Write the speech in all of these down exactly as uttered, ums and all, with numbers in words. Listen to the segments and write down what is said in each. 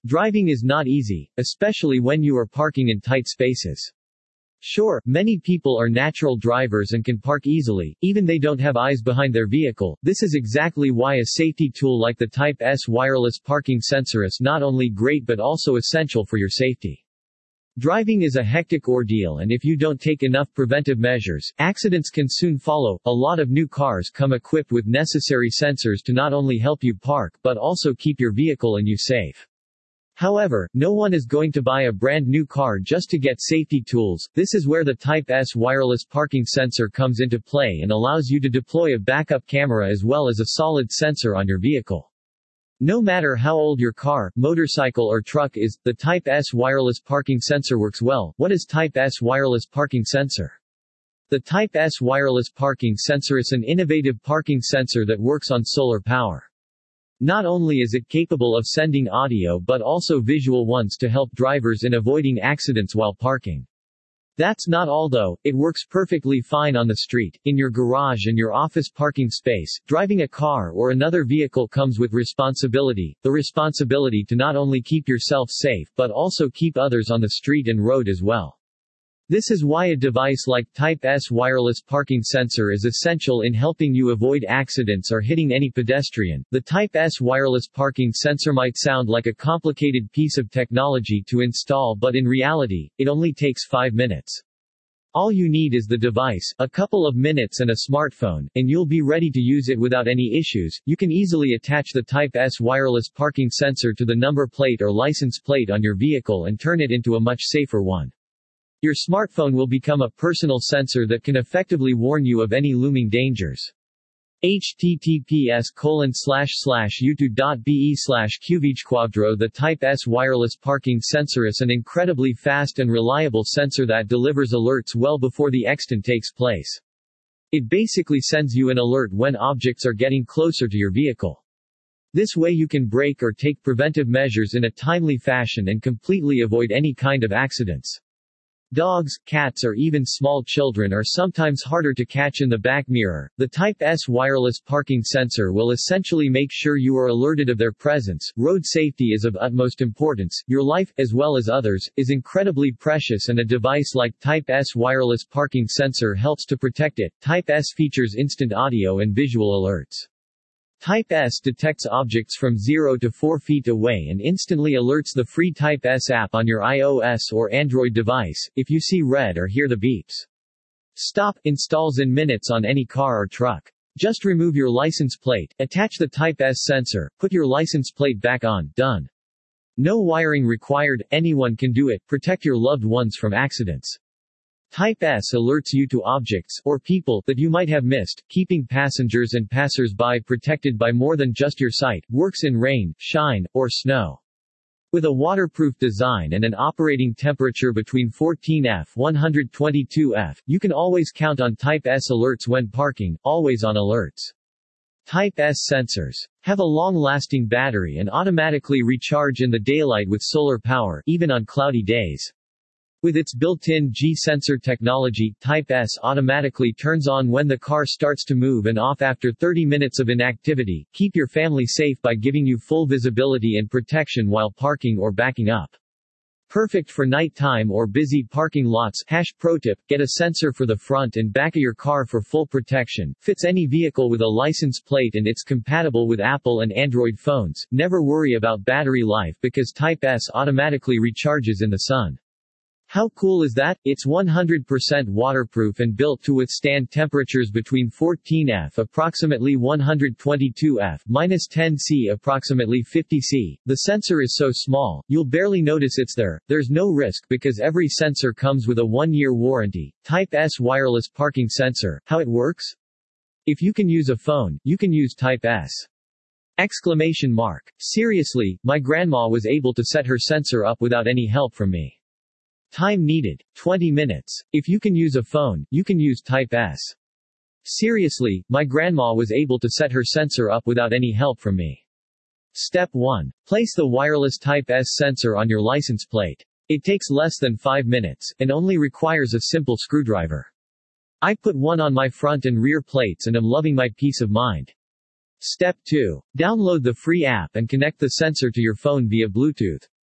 Driving is not easy, especially when you are parking in tight spaces. Sure, many people are natural drivers and can park easily, even they don't have eyes behind their vehicle. This is exactly why a safety tool like the Type S wireless parking sensor is not only great but also essential for your safety. Driving is a hectic ordeal, and if you don't take enough preventive measures, accidents can soon follow. A lot of new cars come equipped with necessary sensors to not only help you park but also keep your vehicle and you safe. However, no one is going to buy a brand new car just to get safety tools. This is where the Type S wireless parking sensor comes into play and allows you to deploy a backup camera as well as a solid sensor on your vehicle. No matter how old your car, motorcycle or truck is, the Type S wireless parking sensor works well. What is Type S wireless parking sensor? The Type S wireless parking sensor is an innovative parking sensor that works on solar power. Not only is it capable of sending audio but also visual ones to help drivers in avoiding accidents while parking. That's not all though, it works perfectly fine on the street, in your garage and your office parking space. Driving a car or another vehicle comes with responsibility, the responsibility to not only keep yourself safe but also keep others on the street and road as well. This is why a device like Type S wireless parking sensor is essential in helping you avoid accidents or hitting any pedestrian. The Type S wireless parking sensor might sound like a complicated piece of technology to install, but in reality, it only takes five minutes. All you need is the device, a couple of minutes and a smartphone, and you'll be ready to use it without any issues. You can easily attach the Type S wireless parking sensor to the number plate or license plate on your vehicle and turn it into a much safer one. Your smartphone will become a personal sensor that can effectively warn you of any looming dangers. https colon slash slash youtube.be slash qvquadro The Type S wireless parking sensor is an incredibly fast and reliable sensor that delivers alerts well before the accident takes place. It basically sends you an alert when objects are getting closer to your vehicle. This way you can brake or take preventive measures in a timely fashion and completely avoid any kind of accidents. Dogs, cats or even small children are sometimes harder to catch in the back mirror. The Type S wireless parking sensor will essentially make sure you are alerted of their presence. Road safety is of utmost importance. Your life, as well as others, is incredibly precious, and a device like Type S wireless parking sensor helps to protect it. Type S features instant audio and visual alerts. Type S detects objects from zero to four feet away and instantly alerts the free Type S app on your iOS or Android device, if you see red or hear the beeps. Stop installs in minutes on any car or truck. Just remove your license plate, attach the Type S sensor, put your license plate back on, done. No wiring required, anyone can do it. Protect your loved ones from accidents. Type S alerts you to objects, or people, that you might have missed, keeping passengers and passers-by protected by more than just your sight. Works in rain, shine, or snow. With a waterproof design and an operating temperature between fourteen degrees Fahrenheit one hundred twenty-two degrees Fahrenheit, you can always count on Type S alerts when parking, always on alerts. Type S sensors have a long-lasting battery and automatically recharge in the daylight with solar power, even on cloudy days. With its built-in G-sensor technology, Type S automatically turns on when the car starts to move and off after thirty minutes of inactivity. Keep your family safe by giving you full visibility and protection while parking or backing up. Perfect for nighttime or busy parking lots. Hash pro tip: get a sensor for the front and back of your car for full protection. Fits any vehicle with a license plate and it's compatible with Apple and Android phones. Never worry about battery life because Type S automatically recharges in the sun. How cool is that? It's one hundred percent waterproof and built to withstand temperatures between fourteen degrees Fahrenheit approximately one hundred twenty-two degrees Fahrenheit minus ten degrees Celsius approximately fifty degrees Celsius. The sensor is so small, you'll barely notice it's there. There's no risk because every sensor comes with a one-year warranty. Type S wireless parking sensor. How it works? If you can use a phone, you can use Type S. Exclamation mark. Seriously, my grandma was able to set her sensor up without any help from me. Time needed, twenty minutes. If you can use a phone, you can use Type S. Seriously, my grandma was able to set her sensor up without any help from me. Step one. Place the wireless Type S sensor on your license plate. It takes less than five minutes, and only requires a simple screwdriver. I put one on my front and rear plates and am loving my peace of mind. Step two. Download the free app and connect the sensor to your phone via Bluetooth.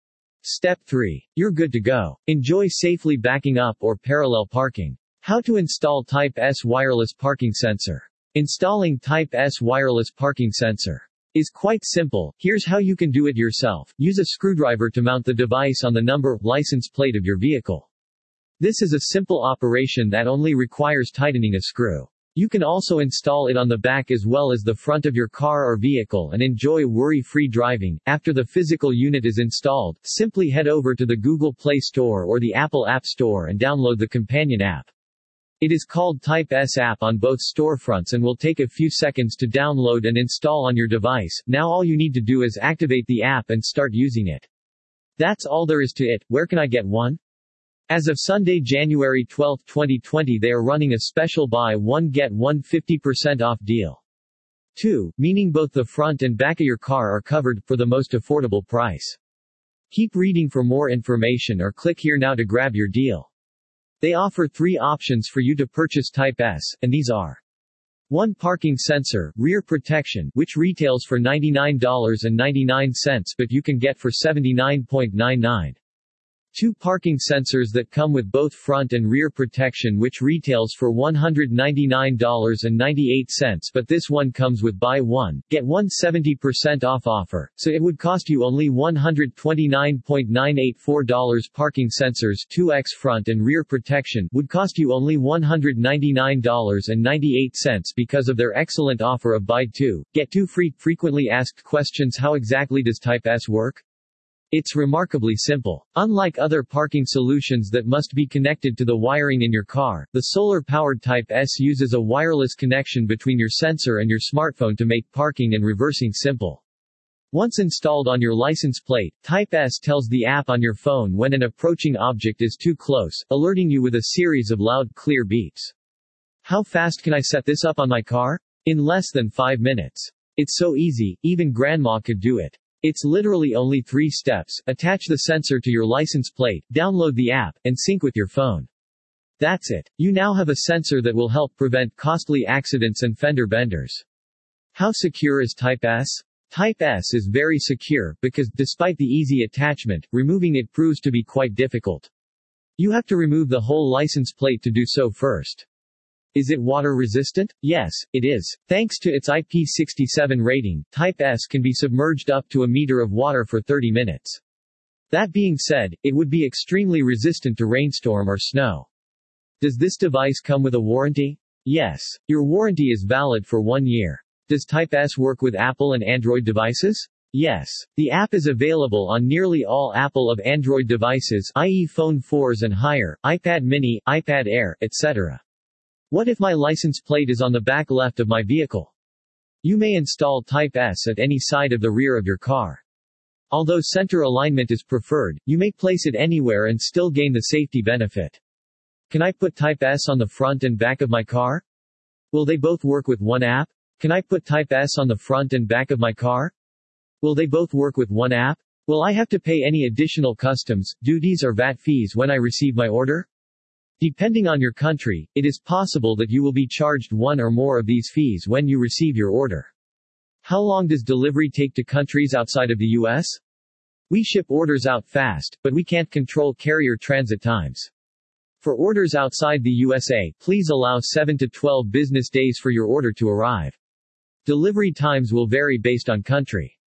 Step three. You're good to go. Enjoy safely backing up or parallel parking. How to install Type S wireless parking sensor. Installing Type S wireless parking sensor is quite simple. Here's how you can do it yourself. Use a screwdriver to mount the device on the number license plate of your vehicle. This is a simple operation that only requires tightening a screw. You can also install it on the back as well as the front of your car or vehicle and enjoy worry-free driving. After the physical unit is installed, simply head over to the Google Play Store or the Apple App Store and download the companion app. It is called Type S app on both storefronts and will take a few seconds to download and install on your device. Now all you need to do is activate the app and start using it. That's all there is to it. Where can I get one? As of Sunday, January twelfth, twenty twenty, they are running a special buy one get one fifty percent off deal. two, meaning both the front and back of your car are covered, for the most affordable price. Keep reading for more information or click here now to grab your deal. They offer three options for you to purchase Type S, and these are: one. Parking sensor, rear protection, which retails for ninety-nine ninety-nine, but you can get for seventy-nine ninety-nine. two. Parking sensors that come with both front and rear protection, which retails for one hundred ninety-nine ninety-eight, but this one comes with buy one, get one seventy percent off offer, so it would cost you only one hundred twenty-nine nine eight four dollars. Parking sensors two by front and rear protection would cost you only one hundred ninety-nine ninety-eight because of their excellent offer of buy two, get two free. Frequently asked questions: how exactly does Type S work? It's remarkably simple. Unlike other parking solutions that must be connected to the wiring in your car, the solar-powered Type S uses a wireless connection between your sensor and your smartphone to make parking and reversing simple. Once installed on your license plate, Type S tells the app on your phone when an approaching object is too close, alerting you with a series of loud, clear beeps. How fast can I set this up on my car? In less than five minutes. It's so easy, even grandma could do it. It's literally only three steps: attach the sensor to your license plate, download the app, and sync with your phone. That's it. You now have a sensor that will help prevent costly accidents and fender benders. How secure is Type S? Type S is very secure, because, despite the easy attachment, removing it proves to be quite difficult. You have to remove the whole license plate to do so first. Is it water resistant? Yes, it is. Thanks to its I P sixty-seven rating, Type S can be submerged up to a meter of water for thirty minutes. That being said, it would be extremely resistant to rainstorm or snow. Does this device come with a warranty? Yes. Your warranty is valid for one year. Does Type S work with Apple and Android devices? Yes. The app is available on nearly all Apple of Android devices, that is Phone fours and higher, iPad mini, iPad Air, et cetera. What if my license plate is on the back left of my vehicle? You may install Type S at any side of the rear of your car. Although center alignment is preferred, you may place it anywhere and still gain the safety benefit. Can I put Type S on the front and back of my car? Will they both work with one app? Can I put Type S on the front and back of my car? Will they both work with one app? Will I have to pay any additional customs, duties or V A T fees when I receive my order? Depending on your country, it is possible that you will be charged one or more of these fees when you receive your order. How long does delivery take to countries outside of the U S? We ship orders out fast, but we can't control carrier transit times. For orders outside the U S A, please allow seven to twelve business days for your order to arrive. Delivery times will vary based on country.